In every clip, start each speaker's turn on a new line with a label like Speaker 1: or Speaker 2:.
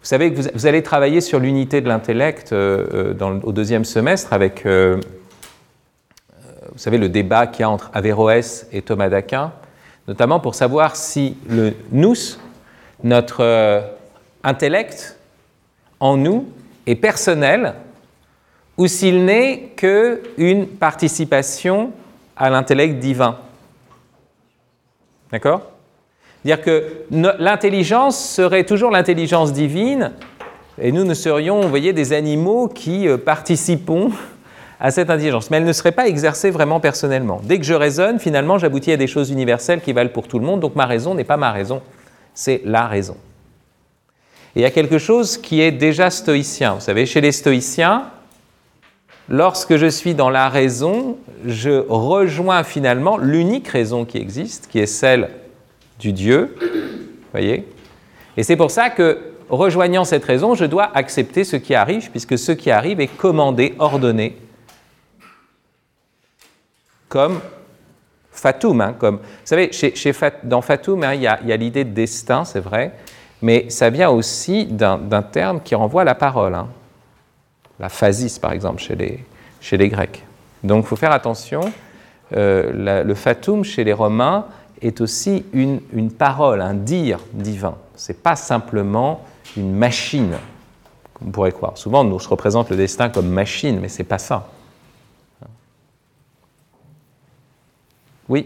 Speaker 1: Vous savez que vous allez travailler sur l'unité de l'intellect au deuxième semestre avec, vous savez, le débat qu'il y a entre Averroès et Thomas d'Aquin, notamment pour savoir si le nous, notre intellect en nous, est personnel ou s'il n'est qu'une participation à l'intellect divin. D'accord ? C'est-à-dire que l'intelligence serait toujours l'intelligence divine et nous serions, vous voyez, des animaux qui participons à cette intelligence. Mais elle ne serait pas exercée vraiment personnellement. Dès que je raisonne, finalement, j'aboutis à des choses universelles qui valent pour tout le monde. Donc ma raison n'est pas ma raison, c'est la raison. Et il y a quelque chose qui est déjà stoïcien. Vous savez, chez les stoïciens, lorsque je suis dans la raison, je rejoins finalement l'unique raison qui existe, qui est celle du Dieu, voyez. Et c'est pour ça que, rejoignant cette raison, je dois accepter ce qui arrive, puisque ce qui arrive est commandé, ordonné, comme fatum. Comme, vous savez, dans fatum, il y a l'idée de destin, c'est vrai, mais ça vient aussi d'un terme qui renvoie à la parole. La phasis, par exemple, chez les Grecs. Donc, il faut faire attention. Le fatum, chez les Romains, est aussi une parole, un dire divin. Ce n'est pas simplement une machine, comme on pourrait croire. Souvent, on se représente le destin comme machine, mais ce n'est pas ça. Oui ?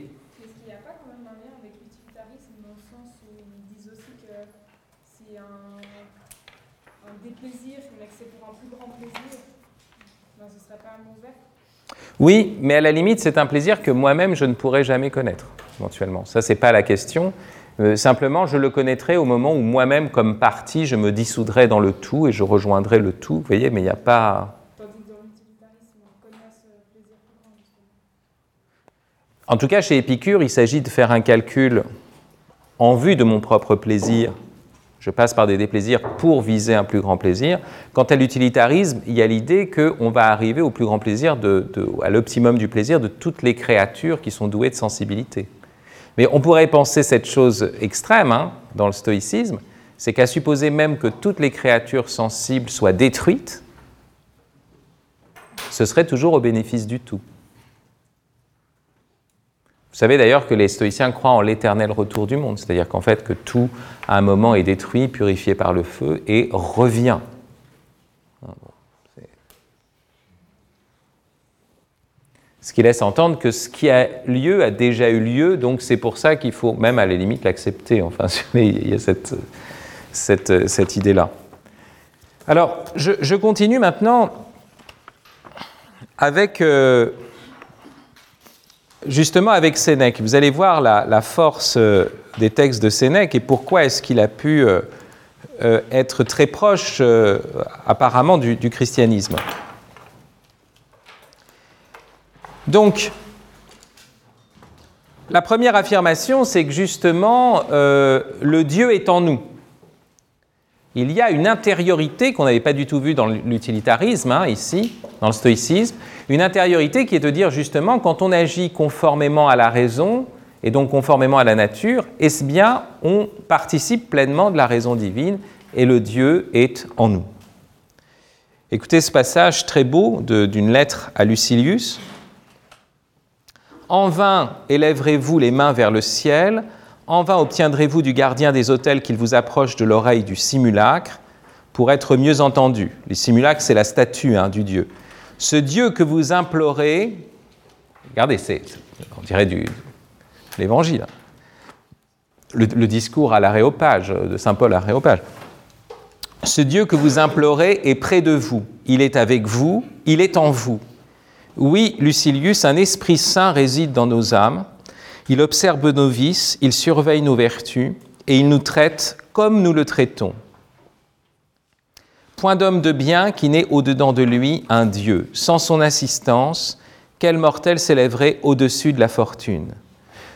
Speaker 2: Est-ce qu'il n'y a pas quand même un lien avec l'utilitarisme dans le sens où ils disent aussi que c'est un déplaisir, mais que c'est pour un plus grand plaisir, ben, ce ne serait pas mauvais ?
Speaker 1: Oui, mais à la limite, c'est un plaisir que moi-même, je ne pourrais jamais connaître, éventuellement. Ça, ce n'est pas la question. Simplement, je le connaîtrai au moment où moi-même, comme partie, je me dissoudrai dans le tout et je rejoindrai le tout. Vous voyez, mais il n'y a pas...
Speaker 2: Tandis que dans l'utilitarisme, on connaît ce plaisir plus grand, justement.
Speaker 1: En tout cas, chez Épicure, il s'agit de faire un calcul en vue de mon propre plaisir. Je passe par des déplaisirs pour viser un plus grand plaisir. Quant à l'utilitarisme, il y a l'idée qu'on va arriver au plus grand plaisir, à l'optimum du plaisir de toutes les créatures qui sont douées de sensibilité. Mais on pourrait penser cette chose extrême dans le stoïcisme, c'est qu'à supposer même que toutes les créatures sensibles soient détruites, ce serait toujours au bénéfice du tout. Vous savez d'ailleurs que les stoïciens croient en l'éternel retour du monde, c'est-à-dire qu'en fait que tout, à un moment, est détruit, purifié par le feu et revient. Ce qui laisse entendre que ce qui a lieu a déjà eu lieu, donc c'est pour ça qu'il faut même à la limite l'accepter. Enfin, il y a cette idée-là. Alors, je continue maintenant avec... Justement avec Sénèque, vous allez voir la force des textes de Sénèque et pourquoi est-ce qu'il a pu être très proche apparemment du christianisme. Donc, la première affirmation, c'est que justement, le Dieu est en nous. Il y a une intériorité qu'on n'avait pas du tout vue dans l'utilitarisme, ici, dans le stoïcisme, une intériorité qui est de dire justement, quand on agit conformément à la raison, et donc conformément à la nature, est-ce bien on participe pleinement de la raison divine, et le Dieu est en nous. Écoutez ce passage très beau d'une lettre à Lucilius. « En vain élèverez-vous les mains vers le ciel, en vain obtiendrez-vous du gardien des autels qu'il vous approche de l'oreille du simulacre pour être mieux entendu. » Les simulacres, c'est la statue du Dieu. « Ce Dieu que vous implorez, regardez, on dirait de l'Évangile, le discours à l'Aréopage, de saint Paul à l'Aréopage. « Ce Dieu que vous implorez est près de vous, il est avec vous, il est en vous. Oui, Lucilius, un esprit saint réside dans nos âmes. Il observe nos vices, il surveille nos vertus, et il nous traite comme nous le traitons. Point d'homme de bien qui n'ait au-dedans de lui un Dieu. Sans son assistance, quel mortel s'élèverait au-dessus de la fortune?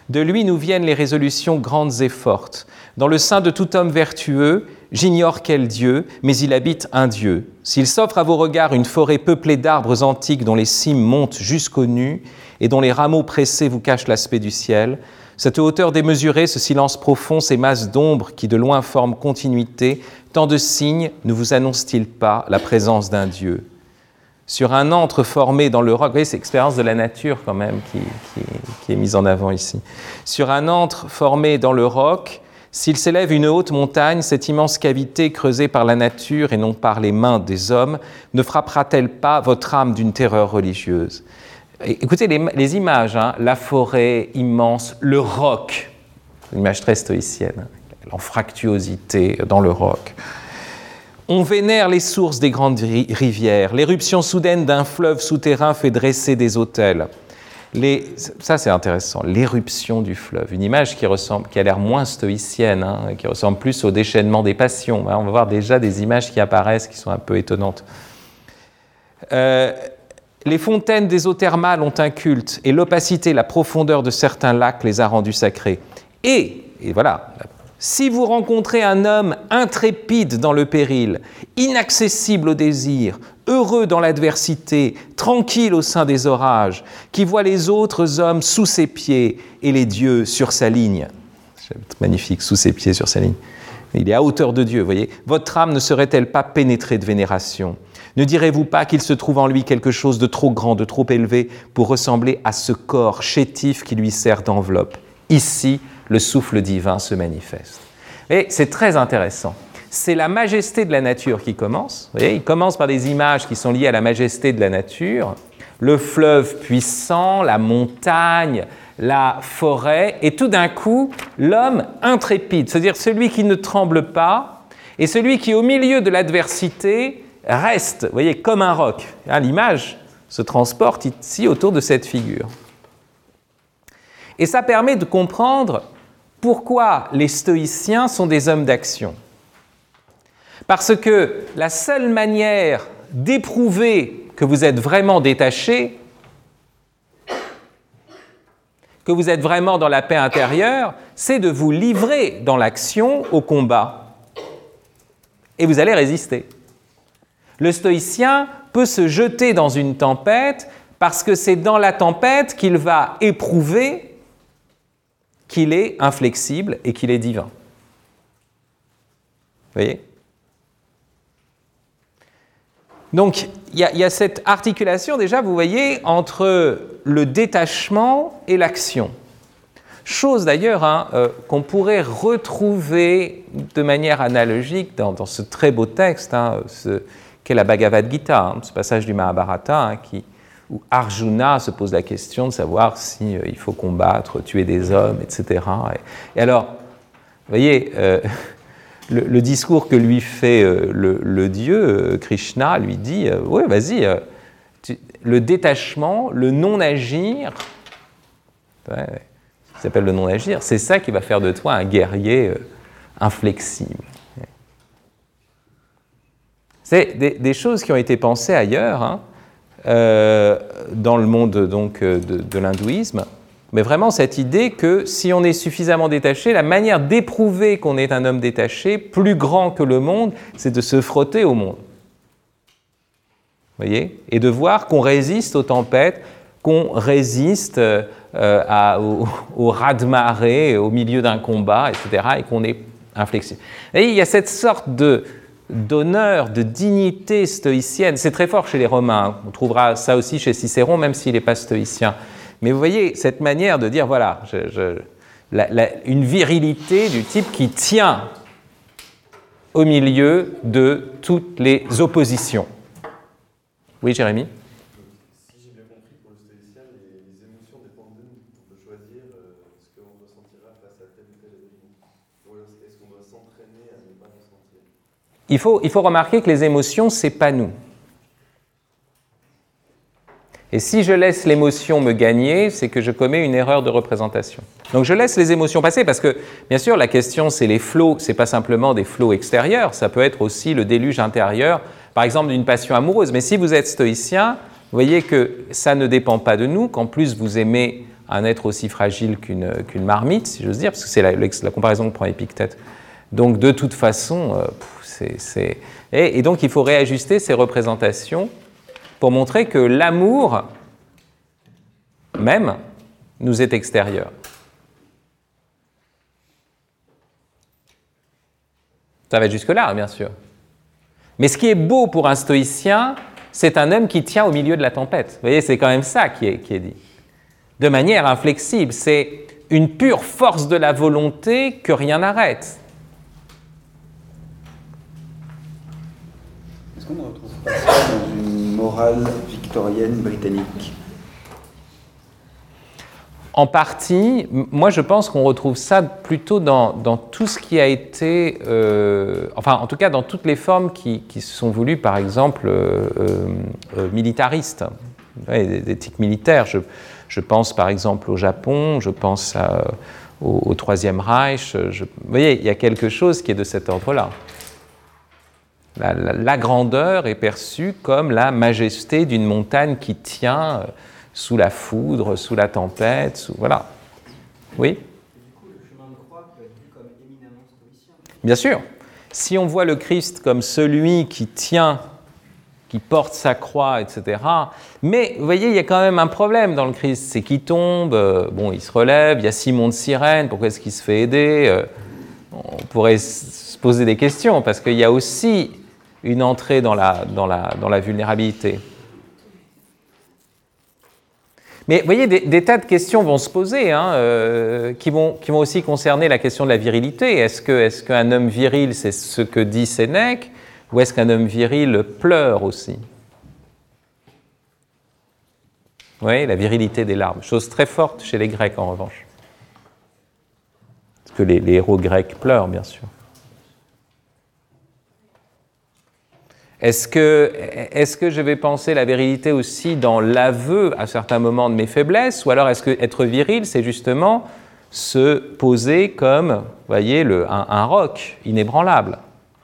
Speaker 1: De lui nous viennent les résolutions grandes et fortes. Dans le sein de tout homme vertueux, j'ignore quel Dieu, mais il habite un Dieu. S'il s'offre à vos regards une forêt peuplée d'arbres antiques dont les cimes montent jusqu'aux nues et dont les rameaux pressés vous cachent l'aspect du ciel, cette hauteur démesurée, ce silence profond, ces masses d'ombre qui de loin forment continuité, tant de signes ne vous annoncent-ils pas la présence d'un Dieu ? Sur un antre formé dans le roc, vous voyez, c'est l'expérience de la nature quand même qui est mise en avant ici. Sur un antre formé dans le roc, s'il s'élève une haute montagne, cette immense cavité creusée par la nature et non par les mains des hommes, ne frappera-t-elle pas votre âme d'une terreur religieuse ? Écoutez les images, hein, la forêt immense, le roc, une image très stoïcienne, l'anfractuosité dans le roc. On vénère les sources des grandes rivières. L'éruption soudaine d'un fleuve souterrain fait dresser des autels. Ça, c'est intéressant. L'éruption du fleuve. Une image qui a l'air moins stoïcienne, hein, qui ressemble plus au déchaînement des passions. On va voir déjà des images qui apparaissent qui sont un peu étonnantes. Les fontaines des eaux thermales ont un culte et l'opacité, la profondeur de certains lacs les a rendus sacrés. Et voilà. Si vous rencontrez un homme intrépide dans le péril, inaccessible au désir, heureux dans l'adversité, tranquille au sein des orages, qui voit les autres hommes sous ses pieds et les dieux sur sa ligne. C'est magnifique, sous ses pieds, sur sa ligne. Il est à hauteur de Dieu, vous voyez. Votre âme ne serait-elle pas pénétrée de vénération ? Ne direz-vous pas qu'il se trouve en lui quelque chose de trop grand, de trop élevé pour ressembler à ce corps chétif qui lui sert d'enveloppe ? Ici, le souffle divin se manifeste. Et c'est très intéressant. C'est la majesté de la nature qui commence. Vous voyez, il commence par des images qui sont liées à la majesté de la nature. Le fleuve puissant, la montagne, la forêt, et tout d'un coup, l'homme intrépide, c'est-à-dire celui qui ne tremble pas, et celui qui, au milieu de l'adversité, reste, vous voyez, comme un roc. Hein, l'image se transporte ici autour de cette figure. Et ça permet de comprendre pourquoi les stoïciens sont des hommes d'action. Parce que la seule manière d'éprouver que vous êtes vraiment détaché, que vous êtes vraiment dans la paix intérieure, c'est de vous livrer dans l'action au combat. Et vous allez résister. Le stoïcien peut se jeter dans une tempête parce que c'est dans la tempête qu'il va éprouver qu'il est inflexible et qu'il est divin. Vous voyez ? Donc, il y a cette articulation, déjà, vous voyez, entre le détachement et l'action. Chose, d'ailleurs, qu'on pourrait retrouver de manière analogique dans ce très beau texte, qu'est la Bhagavad Gita, ce passage du Mahabharata, où Arjuna se pose la question de savoir si il faut combattre, tuer des hommes, etc. Et alors, vous voyez, le discours que lui fait le Dieu, Krishna, lui dit « Oui, vas-y, le détachement, le non-agir, ça s'appelle le non-agir, c'est ça qui va faire de toi un guerrier inflexible. » C'est des choses qui ont été pensées ailleurs, dans le monde donc, de l'hindouisme, mais vraiment cette idée que si on est suffisamment détaché, la manière d'éprouver qu'on est un homme détaché, plus grand que le monde, c'est de se frotter au monde. Vous voyez ? Et de voir qu'on résiste aux tempêtes, qu'on résiste au raz-de-marée, au milieu d'un combat, etc., et qu'on est inflexible. Vous voyez, il y a cette sorte d'honneur, de dignité stoïcienne. C'est très fort chez les Romains. On trouvera ça aussi chez Cicéron, même s'il n'est pas stoïcien. Mais vous voyez, cette manière de dire, voilà, une virilité du type qui tient au milieu de toutes les oppositions. Oui, Jérémy ?
Speaker 3: Si j'ai bien compris, pour le stoïcien, les émotions dépendent de nous. On peut choisir ce qu'on ressentira face à tel ou tel événement. Est-ce qu'on doit s'entraîner à ne pas ressentir ?
Speaker 1: Il faut remarquer que les émotions, ce n'est pas nous. Et si je laisse l'émotion me gagner, c'est que je commets une erreur de représentation. Donc je laisse les émotions passer parce que, bien sûr, la question, c'est les flots. Ce n'est pas simplement des flots extérieurs, ça peut être aussi le déluge intérieur, par exemple d'une passion amoureuse. Mais si vous êtes stoïcien, vous voyez que ça ne dépend pas de nous, qu'en plus vous aimez un être aussi fragile qu'une marmite, si j'ose dire, parce que c'est la comparaison que prend Épictète. Donc de toute façon, et donc il faut réajuster ces représentations pour montrer que l'amour même nous est extérieur. Ça va jusque-là, bien sûr. Mais ce qui est beau pour un stoïcien, c'est un homme qui tient au milieu de la tempête. Vous voyez, c'est quand même ça qui est dit. De manière inflexible, c'est une pure force de la volonté que rien n'arrête.
Speaker 4: Est-ce qu'on ne retrouve pas ça dans une morale victorienne britannique ?
Speaker 1: En partie, moi je pense qu'on retrouve ça plutôt dans tout ce qui a été, enfin en tout cas dans toutes les formes qui se sont voulues, par exemple, militaristes, d'éthique militaire. Je pense par exemple au Japon, je pense au Troisième Reich. Vous voyez, il y a quelque chose qui est de cet ordre-là. La grandeur est perçue comme la majesté d'une montagne qui tient sous la foudre, sous la tempête, voilà. Oui ?
Speaker 5: Du coup, le chemin de croix peut être vu comme éminemment stoïcien.
Speaker 1: Bien sûr. Si on voit le Christ comme celui qui tient, qui porte sa croix, etc. Mais vous voyez, il y a quand même un problème dans le Christ, c'est qu'il tombe, bon, il se relève, il y a Simon de Cyrène, pourquoi est-ce qu'il se fait aider ? On pourrait se poser des questions, parce qu'il y a aussi une entrée dans la vulnérabilité. Mais vous voyez, des tas de questions vont se poser, qui vont aussi concerner la question de la virilité. Est-ce qu'un homme viril, c'est ce que dit Sénèque, ou est-ce qu'un homme viril pleure aussi ? Vous voyez, la virilité des larmes, chose très forte chez les Grecs en revanche. Parce que les héros grecs pleurent, bien sûr. Est-ce que je vais penser la virilité aussi dans l'aveu à certains moments de mes faiblesses, ou alors est-ce que être viril, c'est justement se poser comme, vous voyez, un roc inébranlable ?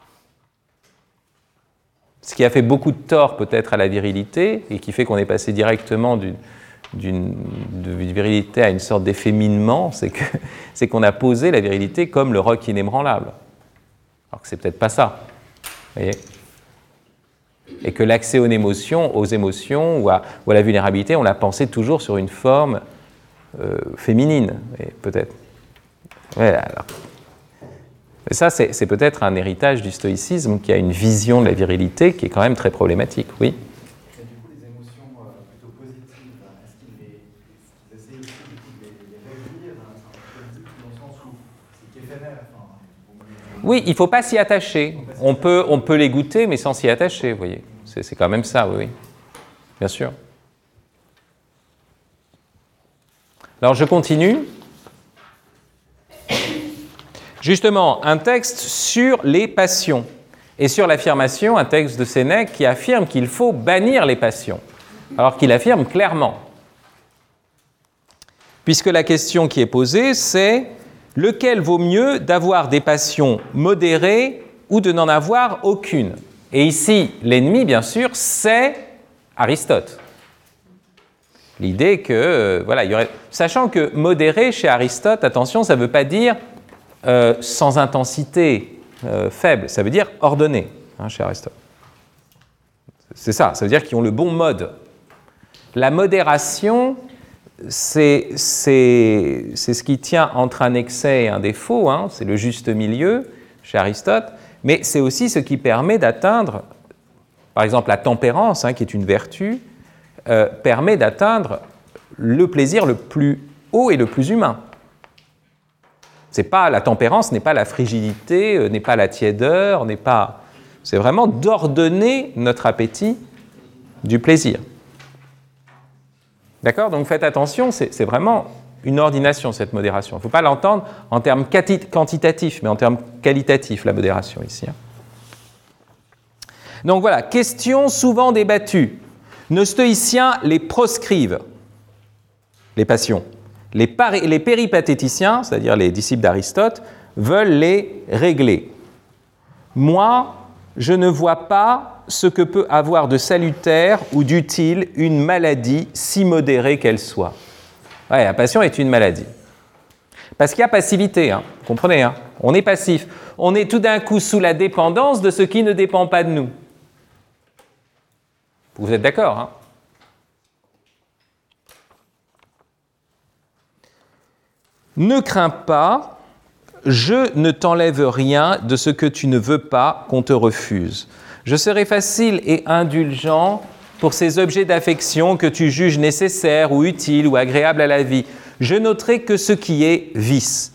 Speaker 1: Ce qui a fait beaucoup de tort peut-être à la virilité, et qui fait qu'on est passé directement d'une virilité à une sorte d'efféminement, c'est qu'on a posé la virilité comme le roc inébranlable. Alors que c'est peut-être pas ça. Vous voyez ? Et que l'accès aux émotions ou à la vulnérabilité, on l'a pensé toujours sur une forme féminine, peut-être. Ouais, alors. Et ça, c'est peut-être un héritage du stoïcisme qui a une vision de la virilité qui est quand même très problématique, oui.
Speaker 5: Et du coup, les émotions plutôt positives, est-ce qu'ils essayent aussi de les réduire dans le sens où c'est éphémère,
Speaker 1: Oui, il ne faut pas s'y attacher. On peut les goûter, mais sans s'y attacher, vous voyez. C'est quand même ça, oui. Bien sûr. Alors, je continue. Justement, un texte sur les passions. Et sur l'affirmation, un texte de Sénèque qui affirme qu'il faut bannir les passions. Alors qu'il affirme clairement. Puisque la question qui est posée, c'est lequel vaut mieux d'avoir des passions modérées ou de n'en avoir aucune ? Et ici, l'ennemi, bien sûr, c'est Aristote. L'idée que, voilà, il y aurait... Sachant que modéré chez Aristote, attention, ça ne veut pas dire sans intensité faible, ça veut dire ordonné, chez Aristote. C'est ça veut dire qu'ils ont le bon mode. La modération, c'est ce qui tient entre un excès et un défaut, c'est le juste milieu chez Aristote, mais c'est aussi ce qui permet d'atteindre, par exemple la tempérance, qui est une vertu, permet d'atteindre le plaisir le plus haut et le plus humain. La tempérance n'est pas la frigidité, n'est pas la tiédeur, c'est vraiment d'ordonner notre appétit du plaisir. D'accord ? Donc faites attention, c'est vraiment une ordination, cette modération. Il ne faut pas l'entendre en termes quantitatifs, mais en termes qualitatifs, la modération ici. Donc voilà, question souvent débattue. Nos stoïciens les proscrivent, les passions. Les péripatéticiens, c'est-à-dire les disciples d'Aristote, veulent les régler. Moi, je ne vois pas ce que peut avoir de salutaire ou d'utile une maladie si modérée qu'elle soit. Ouais, la passion est une maladie. Parce qu'il y a passivité, hein, vous comprenez, hein, on est passif. On est tout d'un coup sous la dépendance de ce qui ne dépend pas de nous. Vous êtes d'accord, hein? Ne crains pas, je ne t'enlève rien de ce que tu ne veux pas qu'on te refuse. Je serai facile et indulgent pour ces objets d'affection que tu juges nécessaires ou utiles ou agréables à la vie. Je noterai que ce qui est vice.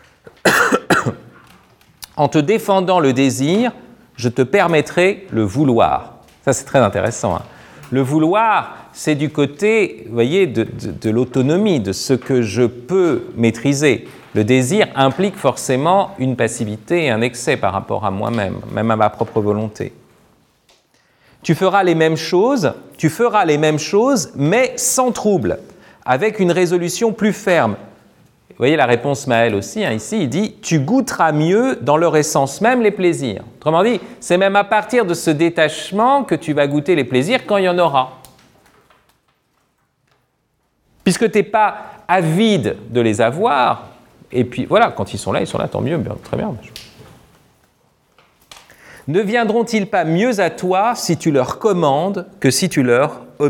Speaker 1: En te défendant le désir, je te permettrai le vouloir. Ça, c'est très intéressant, hein. Le vouloir, c'est du côté, vous voyez, de l'autonomie, de ce que je peux maîtriser. Le désir implique forcément une passivité et un excès par rapport à moi-même, même à ma propre volonté. Tu feras les mêmes choses, mais sans trouble, avec une résolution plus ferme. Vous voyez la réponse Maël aussi, hein, ici, il dit « Tu goûteras mieux dans leur essence même les plaisirs ». Autrement dit, c'est même à partir de ce détachement que tu vas goûter les plaisirs quand il y en aura. Puisque tu n'es pas avide de les avoir, et puis voilà, quand ils sont là, tant mieux, bien, très bien. Ne viendront-ils pas mieux à toi si tu leur commandes que si tu leur obéis ?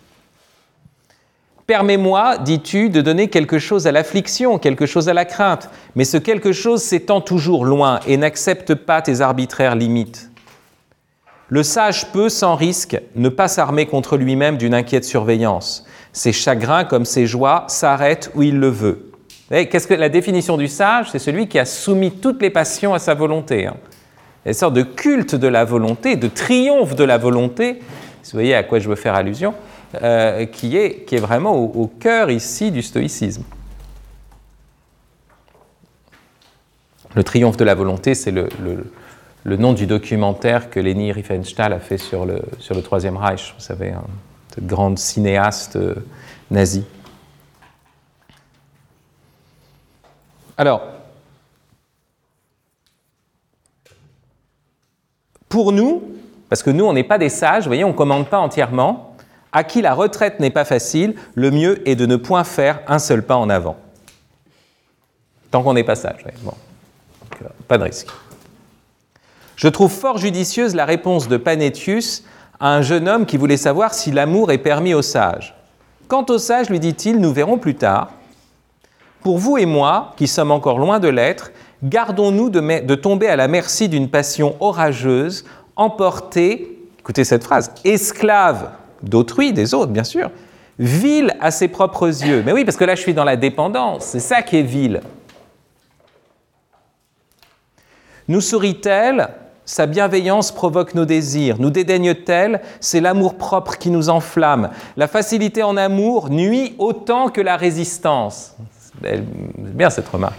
Speaker 1: Permets-moi, dis-tu, de donner quelque chose à l'affliction, quelque chose à la crainte, mais ce quelque chose s'étend toujours loin et n'accepte pas tes arbitraires limites. Le sage peut, sans risque, ne pas s'armer contre lui-même d'une inquiète surveillance. Ses chagrins comme ses joies s'arrêtent où il le veut. Qu'est-ce que la définition du sage ? C'est celui qui a soumis toutes les passions à sa volonté. Hein. Une sorte de culte de la volonté, de triomphe de la volonté, vous voyez à quoi je veux faire allusion, qui est vraiment au cœur ici du stoïcisme. Le triomphe de la volonté, c'est le nom du documentaire que Leni Riefenstahl a fait sur le Troisième Reich, vous savez, cette grande cinéaste nazie. Alors, pour nous, parce que nous, on n'est pas des sages, vous voyez, on ne commande pas entièrement, à qui la retraite n'est pas facile, le mieux est de ne point faire un seul pas en avant. Tant qu'on n'est pas sage, oui. Bon. Donc, pas de risque. Je trouve fort judicieuse la réponse de Panétius à un jeune homme qui voulait savoir si l'amour est permis aux sages. Quant aux sages, lui dit-il, nous verrons plus tard. Pour vous et moi, qui sommes encore loin de l'être, gardons-nous de tomber à la merci d'une passion orageuse, emportée, écoutez cette phrase, esclave d'autrui, des autres, bien sûr, vil à ses propres yeux. Mais oui, parce que là, je suis dans la dépendance, c'est ça qui est vil. Nous sourit-elle, sa bienveillance provoque nos désirs. Nous dédaigne-t-elle, c'est l'amour-propre qui nous enflamme. La facilité en amour nuit autant que la résistance. C'est bien cette remarque.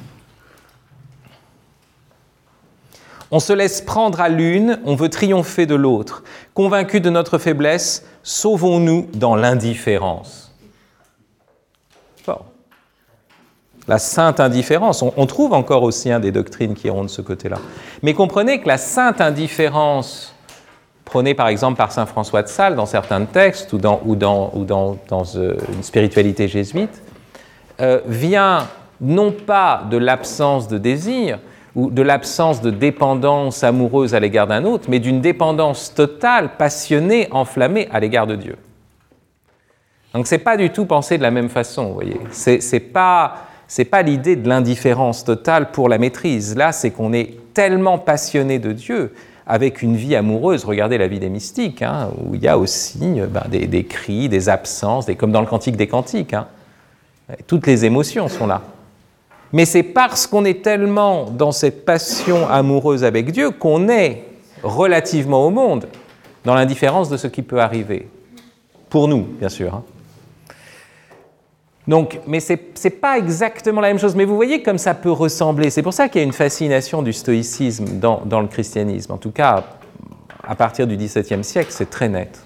Speaker 1: On se laisse prendre à l'une, on veut triompher de l'autre. Convaincus de notre faiblesse, sauvons-nous dans l'indifférence. Fort. La sainte indifférence, on trouve encore aussi des doctrines qui iront de ce côté-là. Mais comprenez que la sainte indifférence, prônée par exemple par saint François de Sales dans certains textes ou dans une spiritualité jésuite, vient non pas de l'absence de désir, ou de l'absence de dépendance amoureuse à l'égard d'un autre, mais d'une dépendance totale, passionnée, enflammée à l'égard de Dieu. Donc c'est pas du tout pensé de la même façon, vous voyez. C'est pas l'idée de l'indifférence totale pour la maîtrise. Là, c'est qu'on est tellement passionné de Dieu, avec une vie amoureuse. Regardez la vie des mystiques, hein, où il y a aussi des cris, des absences, comme dans le Cantique des Cantiques. Hein. Toutes les émotions sont là. Mais c'est parce qu'on est tellement dans cette passion amoureuse avec Dieu qu'on est relativement au monde dans l'indifférence de ce qui peut arriver. Pour nous, bien sûr. Hein. Donc, mais c'est pas exactement la même chose. Mais vous voyez comme ça peut ressembler. C'est pour ça qu'il y a une fascination du stoïcisme dans le christianisme. En tout cas, à partir du XVIIe siècle, c'est très net.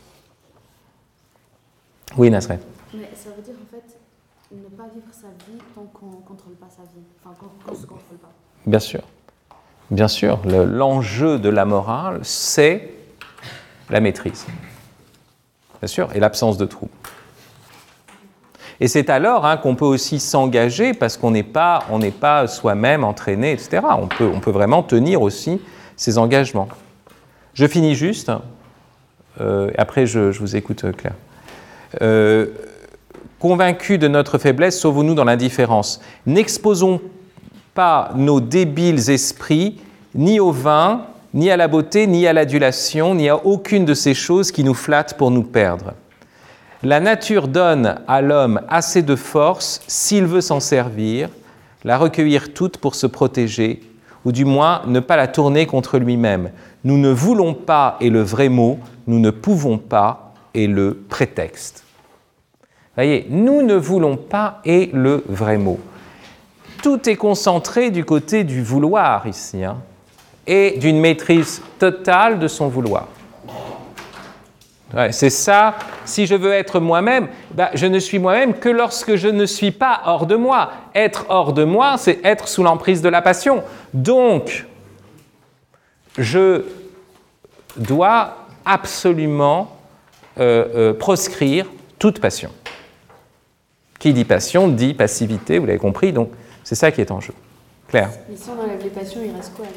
Speaker 1: Oui, Nasret.
Speaker 6: Mais ça veut dire en fait ne pas vivre sa vie tant qu'on ne contrôle pas sa vie, enfin qu'on ne se contrôle pas.
Speaker 1: Bien sûr. Bien sûr, l'enjeu de la morale, c'est la maîtrise. Bien sûr, et l'absence de trouble. Et c'est alors qu'on peut aussi s'engager parce qu'on n'est pas soi-même entraîné, etc. On peut vraiment tenir aussi ses engagements. Je finis juste. Après, je vous écoute, Claire. Convaincus de notre faiblesse, sauvons-nous dans l'indifférence. N'exposons pas nos débiles esprits ni au vin, ni à la beauté, ni à l'adulation, ni à aucune de ces choses qui nous flattent pour nous perdre. La nature donne à l'homme assez de force, s'il veut s'en servir, la recueillir toute pour se protéger, ou du moins ne pas la tourner contre lui-même. Nous ne voulons pas est le vrai mot, nous ne pouvons pas est le prétexte. Voyez, nous ne voulons pas est le vrai mot. Tout est concentré du côté du vouloir ici, et d'une maîtrise totale de son vouloir. Ouais, c'est ça, si je veux être moi-même, je ne suis moi-même que lorsque je ne suis pas hors de moi. Être hors de moi, c'est être sous l'emprise de la passion. Donc, je dois absolument proscrire toute passion. Qui dit passion, dit passivité, vous l'avez compris, donc c'est ça qui est en jeu. Claire?
Speaker 6: Mais si on enlève les passions, il reste quoi alors?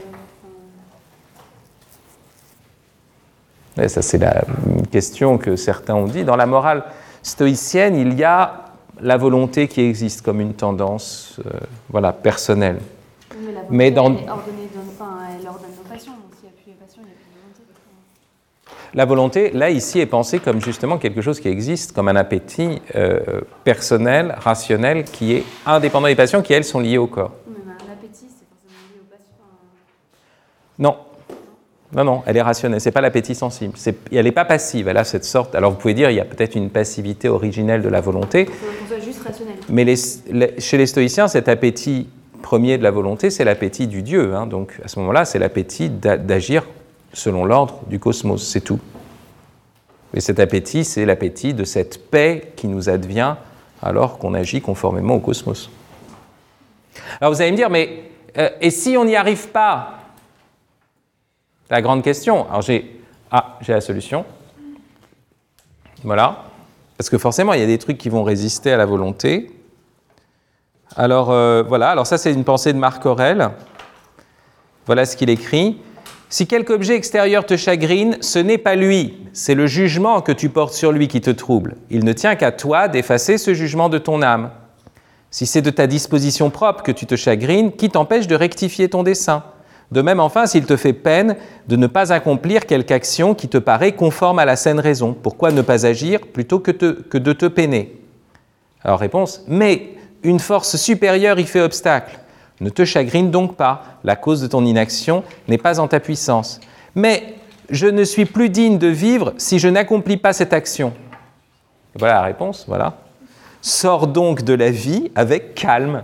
Speaker 1: Et ça, c'est la question que certains ont dit. Dans la morale stoïcienne, il y a la volonté qui existe comme une tendance personnelle.
Speaker 6: Mais la volonté,
Speaker 1: Mais dans...
Speaker 6: elle ordonne nos passions, donc s'il n'y a plus les passions, il n'y a plus de volonté.
Speaker 1: La volonté, là, ici, est pensée comme justement quelque chose qui existe, comme un appétit personnel, rationnel, qui est indépendant des passions, qui, elles, sont liées au corps.
Speaker 6: Mais l'appétit, c'est forcément lié aux passions.
Speaker 1: Non. Non, elle est rationnelle, ce n'est pas l'appétit sensible. Elle n'est pas passive, elle a cette sorte... Alors vous pouvez dire, il y a peut-être une passivité originelle de la volonté.
Speaker 6: Il faut qu'on soit juste rationnel.
Speaker 1: Mais chez les stoïciens, cet appétit premier de la volonté, c'est l'appétit du Dieu. Donc à ce moment-là, c'est l'appétit d'agir selon l'ordre du cosmos, c'est tout. Et cet appétit, c'est l'appétit de cette paix qui nous advient alors qu'on agit conformément au cosmos. Alors vous allez me dire, mais et si on n'y arrive pas ? La grande question. Alors j'ai la solution. Voilà. Parce que forcément, il y a des trucs qui vont résister à la volonté. Alors voilà. Alors ça, c'est une pensée de Marc Aurèle. Voilà ce qu'il écrit. Si quelque objet extérieur te chagrine, ce n'est pas lui. C'est le jugement que tu portes sur lui qui te trouble. Il ne tient qu'à toi d'effacer ce jugement de ton âme. Si c'est de ta disposition propre que tu te chagrines, qui t'empêche de rectifier ton dessein ? De même, enfin, s'il te fait peine de ne pas accomplir quelque action qui te paraît conforme à la saine raison, pourquoi ne pas agir plutôt que de te peiner ? Alors, réponse, mais une force supérieure y fait obstacle. Ne te chagrine donc pas, la cause de ton inaction n'est pas en ta puissance. Mais je ne suis plus digne de vivre si je n'accomplis pas cette action. Voilà la réponse, voilà. Sors donc de la vie avec calme.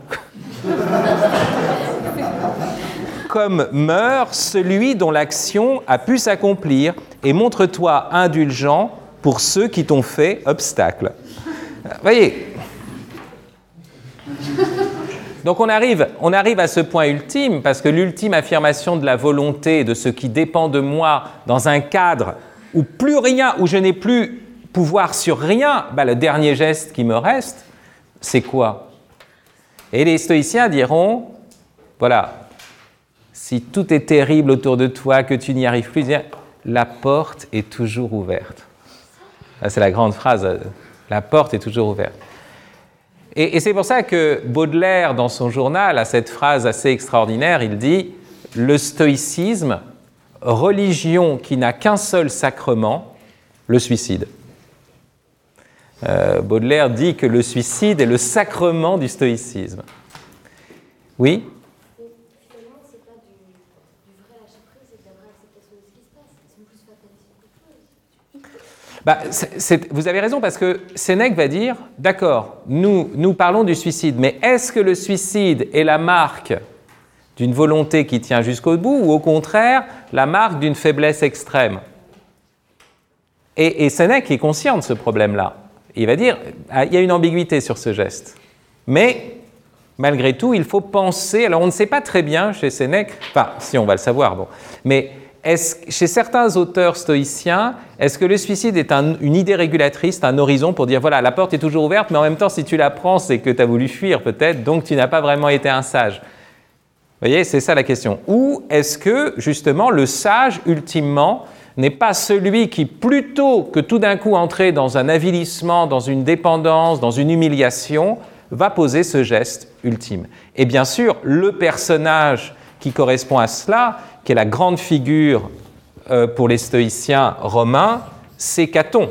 Speaker 1: Comme meurt celui dont l'action a pu s'accomplir, et montre-toi indulgent pour ceux qui t'ont fait obstacle. Voyez. Donc on arrive à ce point ultime, parce que l'ultime affirmation de la volonté, de ce qui dépend de moi, dans un cadre où plus rien, où je n'ai plus pouvoir sur rien, le dernier geste qui me reste, c'est quoi ? Et les stoïciens diront, voilà, si tout est terrible autour de toi, que tu n'y arrives plus, la porte est toujours ouverte. Là, c'est la grande phrase, la porte est toujours ouverte. Et c'est pour ça que Baudelaire, dans son journal, a cette phrase assez extraordinaire, il dit « Le stoïcisme, religion qui n'a qu'un seul sacrement, le suicide ». Baudelaire dit que le suicide est le sacrement du stoïcisme. Oui ? Vous avez raison, parce que Sénèque va dire, d'accord, nous parlons du suicide, mais est-ce que le suicide est la marque d'une volonté qui tient jusqu'au bout, ou au contraire, la marque d'une faiblesse extrême ? Et Sénèque est conscient de ce problème-là. Il va dire, il y a une ambiguïté sur ce geste. Mais, malgré tout, il faut penser, alors on ne sait pas très bien chez Sénèque, enfin, si on va le savoir, bon, mais chez certains auteurs stoïciens, est-ce que le suicide est une idée régulatrice, un horizon pour dire, voilà, la porte est toujours ouverte, mais en même temps, si tu la prends, c'est que tu as voulu fuir peut-être, donc tu n'as pas vraiment été un sage. Vous voyez, c'est ça la question. Ou est-ce que, justement, le sage, ultimement, n'est pas celui qui, plutôt que tout d'un coup entrer dans un avilissement, dans une dépendance, dans une humiliation, va poser ce geste ultime. Et bien sûr, le personnage qui correspond à cela, qui est la grande figure pour les stoïciens romains, c'est Caton.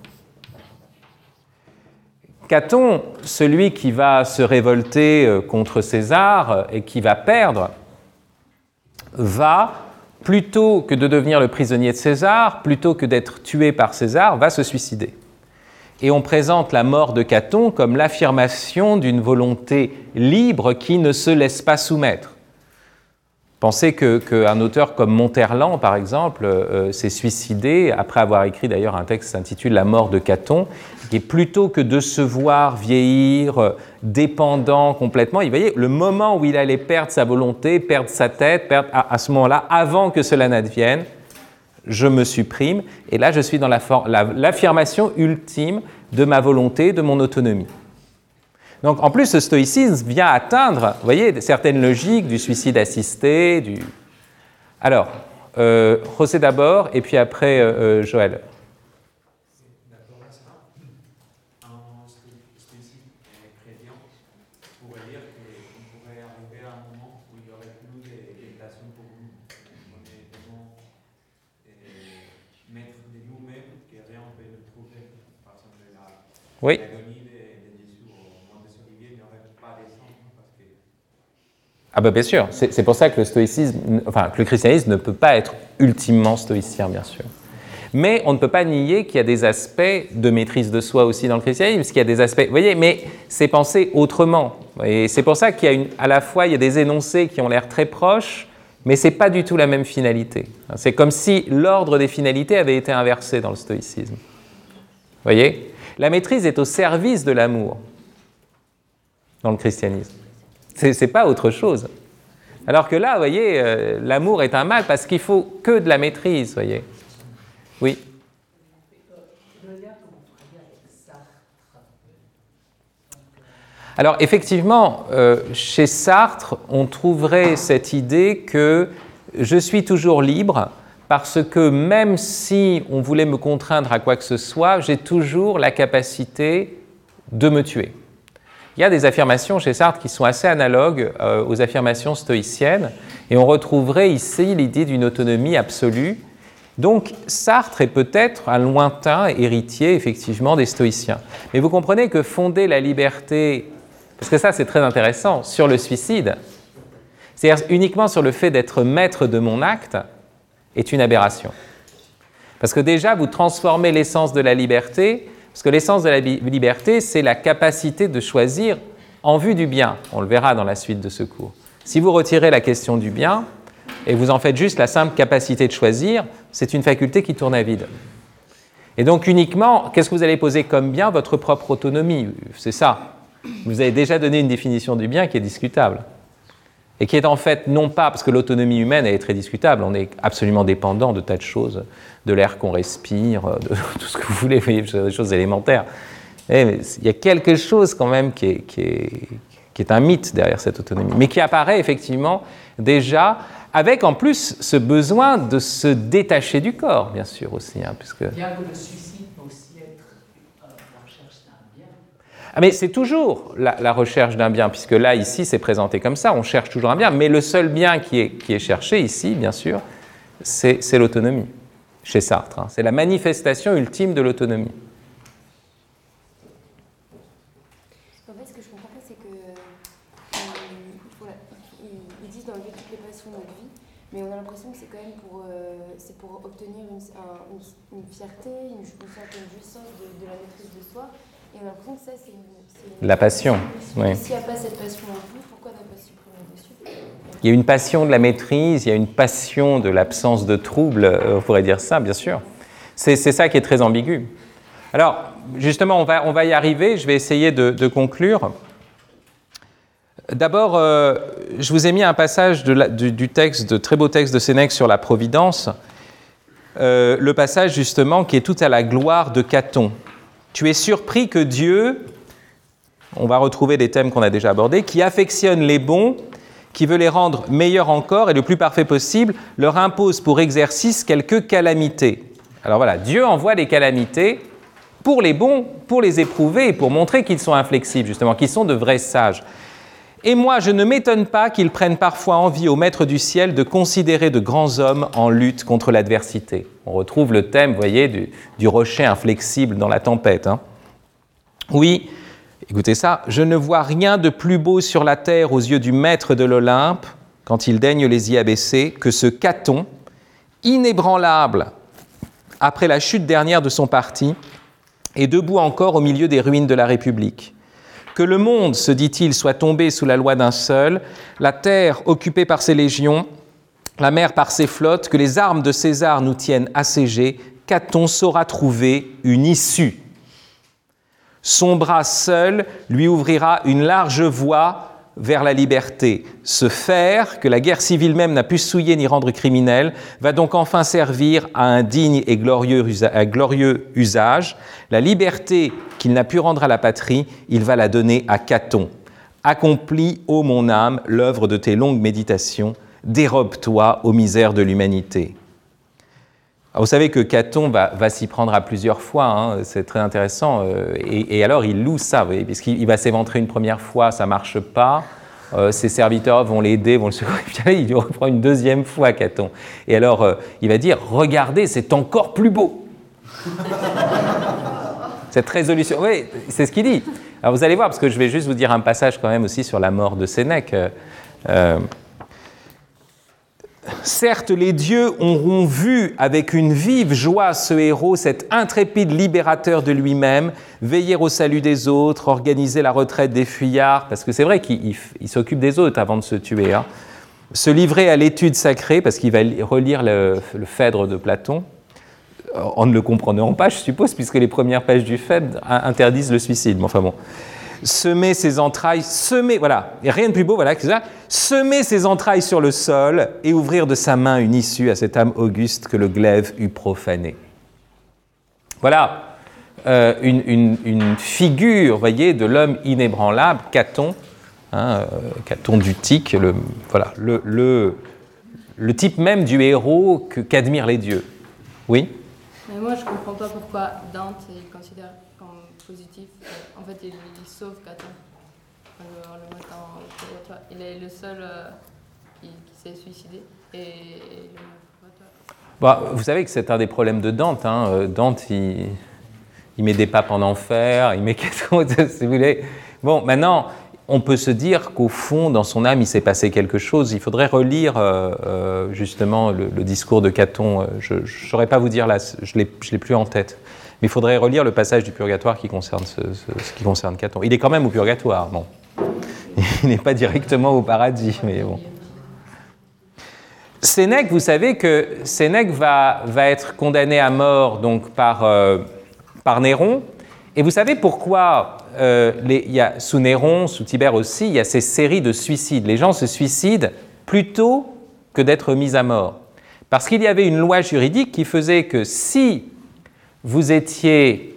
Speaker 1: Caton, celui qui va se révolter contre César et qui va perdre, va, plutôt que de devenir le prisonnier de César, plutôt que d'être tué par César, va se suicider. Et on présente la mort de Caton comme l'affirmation d'une volonté libre qui ne se laisse pas soumettre. Pensez qu'un auteur comme Monterland, par exemple, s'est suicidé après avoir écrit d'ailleurs un texte qui s'intitule « La mort de Caton », qui est plutôt que de se voir vieillir, dépendant complètement, vous voyez, le moment où il allait perdre sa volonté, perdre sa tête, à ce moment-là, avant que cela n'advienne, je me supprime, et là je suis dans l'affirmation ultime de ma volonté, de mon autonomie. Donc en plus, ce stoïcisme vient atteindre, vous voyez, certaines logiques du suicide assisté, Alors, José d'abord, et puis après Joël.
Speaker 7: D'accord, un stoïcisme chrétien pourrait dire qu'on pourrait arriver à un moment où il n'y aurait plus des tentations pour nous. On est tellement maître de nous-mêmes que rien ne peut nous trouver. Par exemple,
Speaker 1: Oui. Ah ben bien sûr, c'est pour ça que le stoïcisme, enfin que le christianisme ne peut pas être ultimement stoïcien, bien sûr. Mais on ne peut pas nier qu'il y a des aspects de maîtrise de soi aussi dans le christianisme, parce qu'il y a des aspects, vous voyez, mais c'est pensé autrement. Et c'est pour ça qu'il y a à la fois il y a des énoncés qui ont l'air très proches, mais c'est pas du tout la même finalité. C'est comme si l'ordre des finalités avait été inversé dans le stoïcisme. Vous voyez ? La maîtrise est au service de l'amour dans le christianisme. C'est pas autre chose. Alors que là, vous voyez, l'amour est un mal parce qu'il faut que de la maîtrise, vous voyez. Oui. Alors effectivement, chez Sartre, on trouverait cette idée que je suis toujours libre parce que même si on voulait me contraindre à quoi que ce soit, j'ai toujours la capacité de me tuer. Il y a des affirmations chez Sartre qui sont assez analogues aux affirmations stoïciennes, et on retrouverait ici l'idée d'une autonomie absolue. Donc Sartre est peut-être un lointain héritier, effectivement, des stoïciens. Mais vous comprenez que fonder la liberté, parce que ça c'est très intéressant, sur le suicide, c'est-à-dire uniquement sur le fait d'être maître de mon acte, est une aberration. Parce que déjà, vous transformez l'essence de la liberté. Parce que l'essence de la liberté, c'est la capacité de choisir en vue du bien. On le verra dans la suite de ce cours. Si vous retirez la question du bien et vous en faites juste la simple capacité de choisir, c'est une faculté qui tourne à vide. Et donc uniquement, qu'est-ce que vous allez poser comme bien ? Votre propre autonomie. C'est ça. Vous avez déjà donné une définition du bien qui est discutable. Et qui est en fait non pas, parce que l'autonomie humaine elle est très discutable, on est absolument dépendant de tas de choses, de l'air qu'on respire, de tout ce que vous voulez, des choses élémentaires. Et il y a quelque chose quand même qui est un mythe derrière cette autonomie, mais qui apparaît effectivement déjà, avec en plus ce besoin de se détacher du corps, bien sûr aussi. Puisque...
Speaker 8: Bien que le suicide peut aussi être la recherche d'un bien.
Speaker 1: Ah mais c'est toujours la recherche d'un bien, puisque là, ici, c'est présenté comme ça, on cherche toujours un bien, mais le seul bien qui est cherché ici, bien sûr, c'est l'autonomie, chez Sartre. C'est la manifestation ultime de l'autonomie.
Speaker 6: En fait, ce que je comprends pas, c'est que ils disent d'enlever toutes les passions de notre vie, mais on a l'impression que c'est quand même pour obtenir une fierté, une certaine jouissance de la maîtrise de soi. Et on a l'impression que ça, c'est
Speaker 1: la passion. Oui.
Speaker 6: S'il n'y a pas cette passion en vous, pourquoi ne pas supprimer dessus ?
Speaker 1: Il y a une passion de la maîtrise, il y a une passion de l'absence de trouble, on pourrait dire ça, bien sûr. C'est ça qui est très ambigu. Alors, justement, on va y arriver, je vais essayer de conclure. D'abord, je vous ai mis un passage du texte, de très beau texte de Sénèque sur la Providence, le passage justement qui est tout à la gloire de Caton. Tu es surpris que Dieu, on va retrouver des thèmes qu'on a déjà abordés, qui affectionne les bons, qui veut les rendre meilleurs encore et le plus parfait possible, leur impose pour exercice quelques calamités. Alors voilà, Dieu envoie des calamités pour les bons, pour les éprouver et pour montrer qu'ils sont inflexibles, justement, qu'ils sont de vrais sages. Et moi, je ne m'étonne pas qu'ils prennent parfois envie au Maître du ciel de considérer de grands hommes en lutte contre l'adversité. On retrouve le thème, vous voyez, du rocher inflexible dans la tempête. Hein. Oui, écoutez ça, je ne vois rien de plus beau sur la terre aux yeux du Maître de l'Olympe, quand il daigne les y abaisser, que ce Caton, inébranlable après la chute dernière de son parti, et debout encore au milieu des ruines de la République. Que le monde, se dit-il, soit tombé sous la loi d'un seul, la terre occupée par ses légions, la mer par ses flottes, que les armes de César nous tiennent assiégés, Caton saura trouver une issue. Son bras seul lui ouvrira une large voie vers la liberté. Ce fer, que la guerre civile même n'a pu souiller ni rendre criminel, va donc enfin servir à un digne et glorieux usage. La liberté qu'il n'a pu rendre à la patrie, il va la donner à Caton. Accomplis, ô mon âme, l'œuvre de tes longues méditations, dérobe-toi aux misères de l'humanité. Alors, vous savez que Caton va s'y prendre à plusieurs fois, hein, c'est très intéressant, et alors il loue ça, vous voyez, puisqu'il va s'éventrer une première fois, ça ne marche pas, ses serviteurs vont l'aider, vont le secourir, puis il reprend une deuxième fois Caton. Et alors il va dire, regardez, c'est encore plus beau. Cette résolution, oui, c'est ce qu'il dit. Alors vous allez voir, parce que je vais juste vous dire un passage quand même aussi sur la mort de Sénèque. Certes, les dieux auront vu avec une vive joie ce héros, cet intrépide libérateur de lui-même, veiller au salut des autres, organiser la retraite des fuyards, parce que c'est vrai qu'il s'occupe des autres avant de se tuer, hein. Se livrer à l'étude sacrée, parce qu'il va relire le Phèdre de Platon, en ne le comprenant pas, je suppose, puisque les premières pages du Phèdre interdisent le suicide. Mais enfin bon. Semer ses entrailles, voilà, et rien de plus beau, voilà, que ça, semer ses entrailles sur le sol et ouvrir de sa main une issue à cette âme auguste que le glaive eût profanée. Voilà une figure, vous voyez, de l'homme inébranlable, Caton, hein, Caton d'Utique, le type même du héros qu'admirent les dieux. Oui ?
Speaker 9: Mais moi, je ne comprends pas pourquoi Dante il considère comme positif. En fait, il sauve Caton. En le mettant au purgatoire. Il est le seul qui s'est suicidé. Et le
Speaker 1: purgatoire. Vous savez que c'est un des problèmes de Dante. Hein. Dante, il met des papes en enfer, il met Caton, si vous voulez. Bon, maintenant, on peut se dire qu'au fond, dans son âme, il s'est passé quelque chose. Il faudrait relire justement le discours de Caton. Je ne saurais pas vous dire là, je l'ai plus en tête. Mais il faudrait relire le passage du purgatoire qui concerne ce qui concerne Caton. Il est quand même au purgatoire, bon. Il n'est pas directement au paradis, mais bon. Sénèque, vous savez que Sénèque va être condamné à mort donc par Néron. Et vous savez pourquoi sous Néron, sous Tibère aussi, il y a ces séries de suicides. Les gens se suicident plutôt que d'être mis à mort. Parce qu'il y avait une loi juridique qui faisait que si vous étiez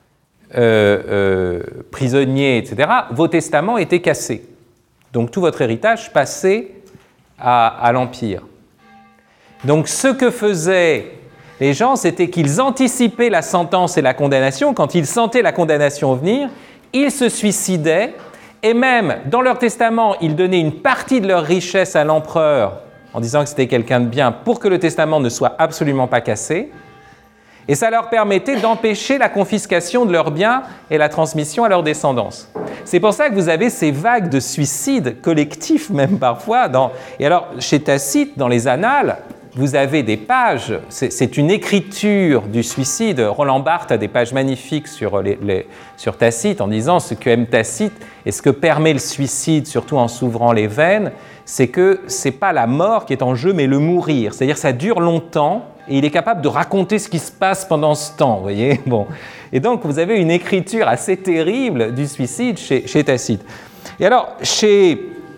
Speaker 1: prisonnier, etc., vos testaments étaient cassés. Donc tout votre héritage passait à l'Empire. Donc ce que faisaient les gens, c'était qu'ils anticipaient la sentence et la condamnation. Quand ils sentaient la condamnation venir, ils se suicidaient, et même dans leur testament, ils donnaient une partie de leur richesse à l'empereur en disant que c'était quelqu'un de bien pour que le testament ne soit absolument pas cassé. Et ça leur permettait d'empêcher la confiscation de leurs biens et la transmission à leur descendance. C'est pour ça que vous avez ces vagues de suicides collectifs, même parfois. Et alors, chez Tacite, dans les Annales, vous avez des pages, c'est une écriture du suicide. Roland Barthes a des pages magnifiques sur Tacite en disant ce que aime Tacite et ce que permet le suicide, surtout en s'ouvrant les veines, c'est que ce n'est pas la mort qui est en jeu, mais le mourir. C'est-à-dire que ça dure longtemps et il est capable de raconter ce qui se passe pendant ce temps, vous voyez. Bon. Et donc, vous avez une écriture assez terrible du suicide chez Tacite. Et alors, chez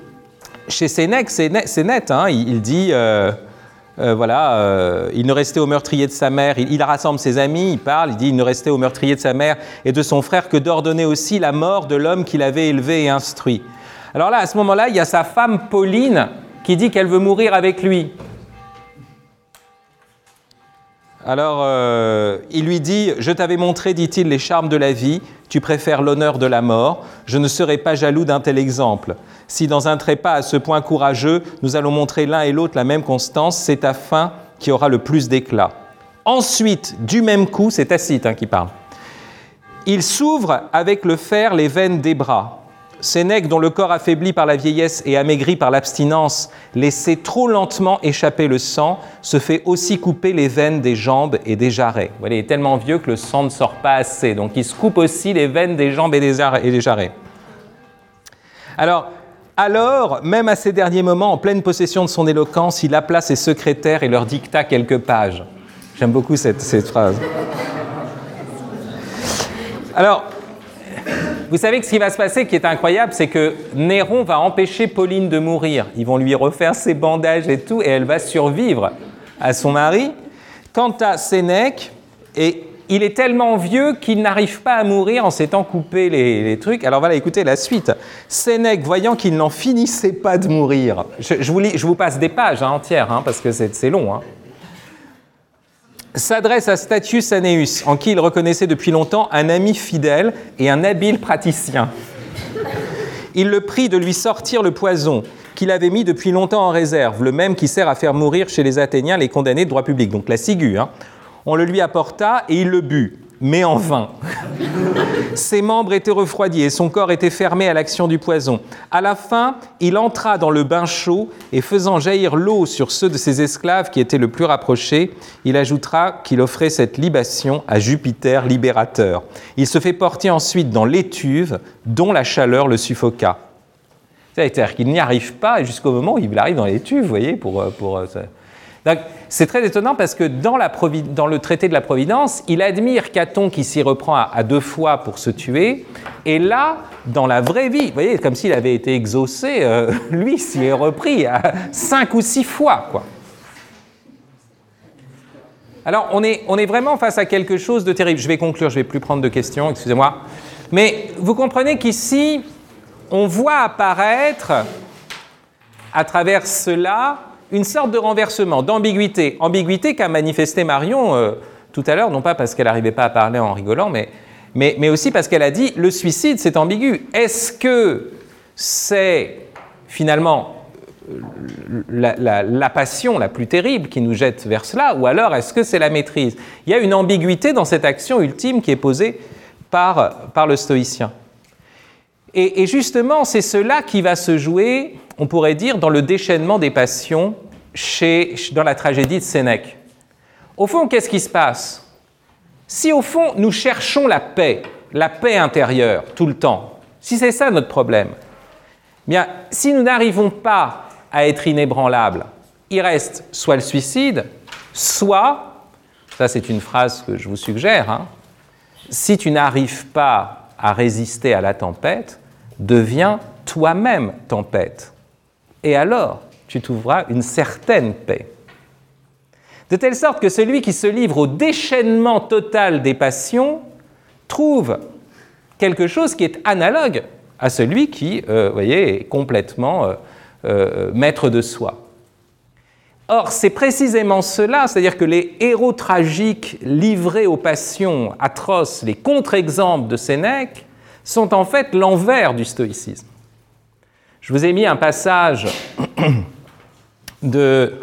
Speaker 1: chez Sénèque, c'est net, hein, il dit, il ne restait au meurtrier de sa mère, il rassemble ses amis, il parle, il dit, il ne restait au meurtrier de sa mère et de son frère que d'ordonner aussi la mort de l'homme qu'il avait élevé et instruit. Alors là, à ce moment-là, il y a sa femme Pauline qui dit qu'elle veut mourir avec lui. Alors, il lui dit, « Je t'avais montré, dit-il, les charmes de la vie, tu préfères l'honneur de la mort, je ne serai pas jaloux d'un tel exemple. Si dans un trépas à ce point courageux, nous allons montrer l'un et l'autre la même constance, c'est ta fin qui aura le plus d'éclat. » Ensuite, du même coup, c'est Tacite qui parle, il s'ouvre avec le fer les veines des bras. Sénèque, dont le corps affaibli par la vieillesse et amaigri par l'abstinence, laissait trop lentement échapper le sang, se fait aussi couper les veines des jambes et des jarrets. Vous voyez, il est tellement vieux que le sang ne sort pas assez, donc il se coupe aussi les veines des jambes et des jarrets. Alors, même à ces derniers moments, en pleine possession de son éloquence, il appela ses secrétaires et leur dicta quelques pages. J'aime beaucoup cette phrase. Alors, vous savez que ce qui va se passer, qui est incroyable, c'est que Néron va empêcher Pauline de mourir. Ils vont lui refaire ses bandages et tout, et elle va survivre à son mari. Quant à Sénèque, il est tellement vieux qu'il n'arrive pas à mourir en s'étant coupé les trucs. Alors voilà, écoutez la suite. Sénèque, voyant qu'il n'en finissait pas de mourir, je vous passe des pages entières, parce que c'est long, s'adresse à Statius Anneus, en qui il reconnaissait depuis longtemps un ami fidèle et un habile praticien. Il le prie de lui sortir le poison qu'il avait mis depuis longtemps en réserve, le même qui sert à faire mourir chez les Athéniens les condamnés de droit public, donc la ciguë. On le lui apporta et il le but, mais en vain. Ses membres étaient refroidis et son corps était fermé à l'action du poison. À la fin, il entra dans le bain chaud et faisant jaillir l'eau sur ceux de ses esclaves qui étaient le plus rapprochés, il ajoutera qu'il offrait cette libation à Jupiter libérateur. Il se fait porter ensuite dans l'étuve dont la chaleur le suffoqua. C'est-à-dire qu'il n'y arrive pas jusqu'au moment où il arrive dans l'étuve, vous voyez, Donc, c'est très étonnant parce que dans le traité de la Providence, il admire Caton qui s'y reprend à 2 fois pour se tuer. Et là, dans la vraie vie, vous voyez, comme s'il avait été exaucé, lui s'y est repris à 5 ou 6 fois, quoi. Alors, on est vraiment face à quelque chose de terrible. Je vais conclure, je ne vais plus prendre de questions, excusez-moi. Mais vous comprenez qu'ici, on voit apparaître, à travers cela, une sorte de renversement, d'ambiguïté. Ambiguïté qu'a manifesté Marion tout à l'heure, non pas parce qu'elle n'arrivait pas à parler en rigolant, mais aussi parce qu'elle a dit « le suicide, c'est ambigu ». Est-ce que c'est finalement la passion la plus terrible qui nous jette vers cela, ou alors est-ce que c'est la maîtrise ? Il y a une ambiguïté dans cette action ultime qui est posée par le stoïcien. Et justement, c'est cela qui va se jouer, on pourrait dire, dans le déchaînement des passions dans la tragédie de Sénèque. Au fond, qu'est-ce qui se passe ? Si au fond, nous cherchons la paix intérieure, tout le temps, si c'est ça notre problème, bien, si nous n'arrivons pas à être inébranlables, il reste soit le suicide, soit, ça c'est une phrase que je vous suggère, si tu n'arrives pas à résister à la tempête, deviens toi-même tempête. Et alors, tu trouveras une certaine paix. De telle sorte que celui qui se livre au déchaînement total des passions trouve quelque chose qui est analogue à celui qui, voyez, est complètement maître de soi. Or, c'est précisément cela, c'est-à-dire que les héros tragiques livrés aux passions atroces, les contre-exemples de Sénèque, sont en fait l'envers du stoïcisme. Je vous ai mis un passage de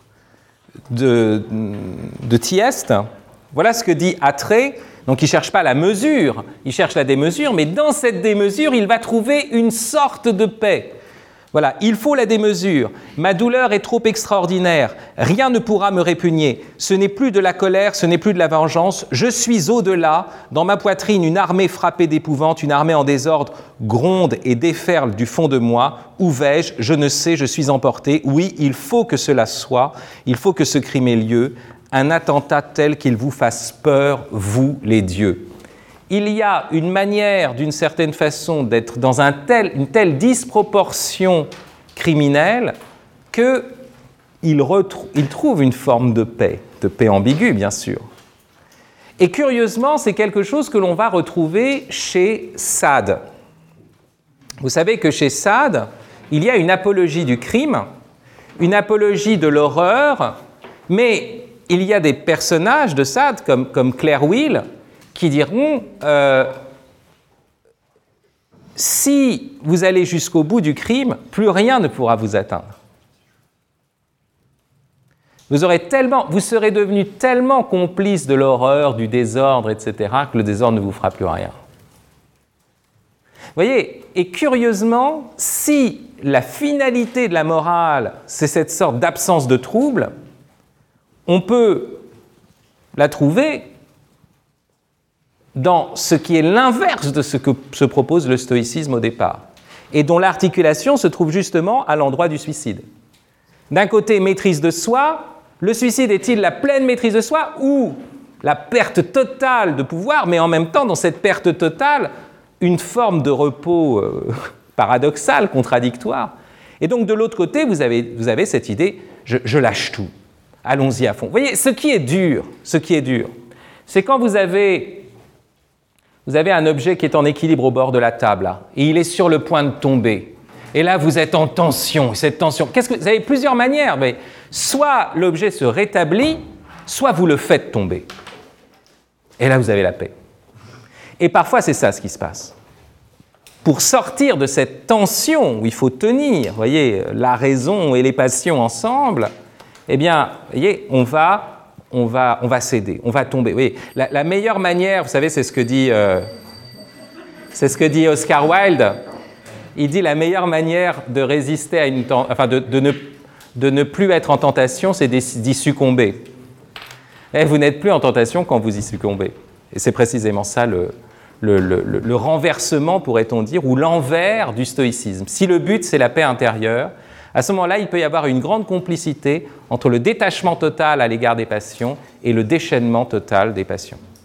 Speaker 1: Thyeste. Voilà ce que dit Atrée. Donc il ne cherche pas la mesure, il cherche la démesure, mais dans cette démesure, il va trouver une sorte de paix. Voilà, il faut la démesure. Ma douleur est trop extraordinaire. Rien ne pourra me répugner. Ce n'est plus de la colère, ce n'est plus de la vengeance. Je suis au-delà. Dans ma poitrine, une armée frappée d'épouvante, une armée en désordre gronde et déferle du fond de moi. Où vais-je ? Je ne sais, je suis emporté. Oui, il faut que cela soit. Il faut que ce crime ait lieu. Un attentat tel qu'il vous fasse peur, vous, les dieux. Il y a une manière, d'une certaine façon, d'être dans une telle disproportion criminel, qu'il trouve une forme de paix ambiguë, bien sûr. Et curieusement, c'est quelque chose que l'on va retrouver chez Sade. Vous savez que chez Sade, il y a une apologie du crime, une apologie de l'horreur, mais il y a des personnages de Sade, comme Claire Will, qui diront si vous allez jusqu'au bout du crime, plus rien ne pourra vous atteindre. Vous serez devenu tellement complice de l'horreur, du désordre, etc., que le désordre ne vous fera plus rien. Vous voyez, et curieusement, si la finalité de la morale, c'est cette sorte d'absence de trouble, on peut la trouver dans ce qui est l'inverse de ce que se propose le stoïcisme au départ, et dont l'articulation se trouve justement à l'endroit du suicide. D'un côté, maîtrise de soi. Le suicide est-il la pleine maîtrise de soi ou la perte totale de pouvoir, mais en même temps, dans cette perte totale, une forme de repos paradoxal, contradictoire. Et donc, de l'autre côté, vous avez cette idée, je lâche tout, allons-y à fond. Vous voyez, ce qui est dur, c'est quand vous avez un objet qui est en équilibre au bord de la table, là, et il est sur le point de tomber. Et là, vous êtes en tension. Cette tension, vous avez plusieurs manières, mais soit l'objet se rétablit, soit vous le faites tomber. Et là, vous avez la paix. Et parfois, c'est ça ce qui se passe. Pour sortir de cette tension où il faut tenir, vous voyez, la raison et les passions ensemble, eh bien, vous voyez, on va céder, on va tomber. Vous voyez, la meilleure manière, vous savez, c'est ce que dit Oscar Wilde. Il dit la meilleure manière de résister à de ne plus être en tentation, c'est d'y succomber. Et vous n'êtes plus en tentation quand vous y succombez. Et c'est précisément ça le renversement, pourrait-on dire, ou l'envers du stoïcisme. Si le but, c'est la paix intérieure, à ce moment-là, il peut y avoir une grande complicité entre le détachement total à l'égard des passions et le déchaînement total des passions.